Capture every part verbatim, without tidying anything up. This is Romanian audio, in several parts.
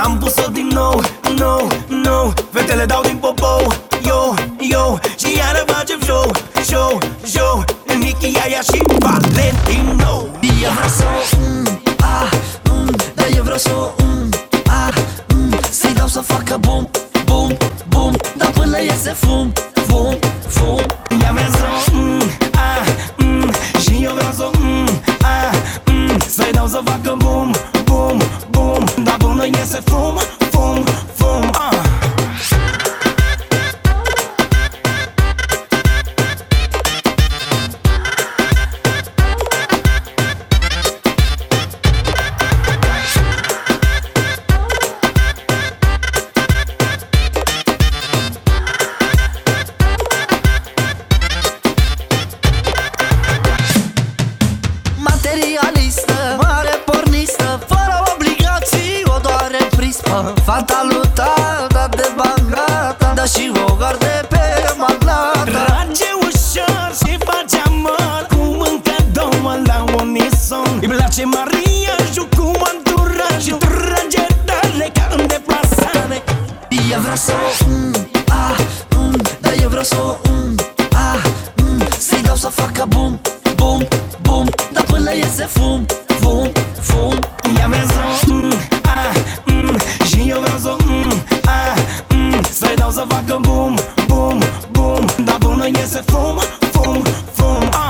Am pus-o din nou, nou, nou. Fetele dau din popou, yo, yo. Și iară facem show, show, show. Nicky, Iaia și Valentino. Eu vreau să o mm, ah, mm, dar eu vreau să o mm, ah, mm, să-i dau să facă bum, bum, bum. Dar până iese fum, fum, fum. Ea vrea să o mm, ah, mm, și eu vreau să o mm, ah, mm, să-i dau să facă bum, bum, bum. Dar până iese fum, fum, fum, ah. Materialistă, mare pornistă, fără obligații, o doare prispă. Fata lui tata de bangata, dar și o garde pe magnata. Trage ușor și face amor, cum încă două la unison. Îi place mariajul cu anturaj și trage tale ca în deplasare. Eu vreau să o mm, ah, mm, dar eu vreau să o mm, ah, mm, să-i dau să facă bum, bum, bum. Dar până iese fum, fum, fum. Ea vrea să o mm, ah, mm, și eu vreau să o mm, ah, mm, să-i dau să facă bum, bum, bum. Dar până iese fum, fum, fum, ah.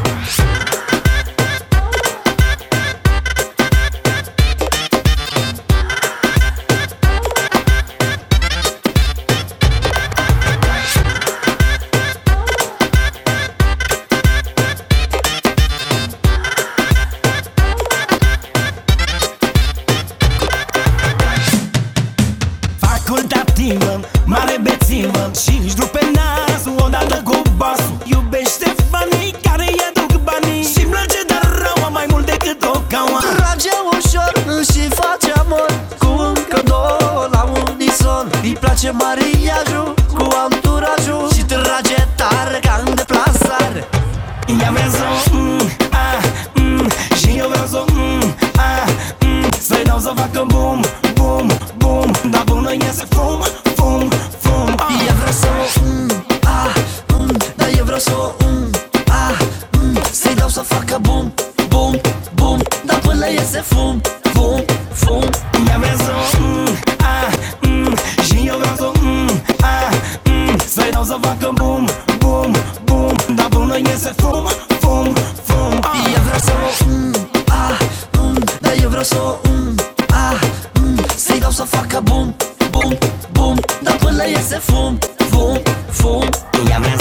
Facultativă, mare bețivă și-și rupe nasul odată cu basul. Iubește fanii care îi aduc banii și-mi place dar rău mai mult decât o caua. Trage ușor și face amor, cu încă două la unison. Îi place mariajul cu anturajul și trage tare ca în deplasare. Ea vrea să o mm, ah, mm, și eu vreau să o mm, ah, mm, să-i dau să facă bum, bum, bum. Dar până iese fum, fum, fum, ah. Eu vreau să o mm, ah, mm, dar eu vreau să o mm, ah, mm, să-i dau să facă bum, bum, bum. Dar până iese fum, fum, fum. Ea vrea să o mm, ah, mm, și eu vreau să o mm, ah, mm, să-i dau să facă bum, bum, bum. Dar până iese fum, fum, fum, ah. Eu vreau să o mm, ah, mm, dar eu vreau să o mm, ah, mm, să-i dau să facă bum, bum, bum. Dar până iese fum, fum, fum. Ea vrea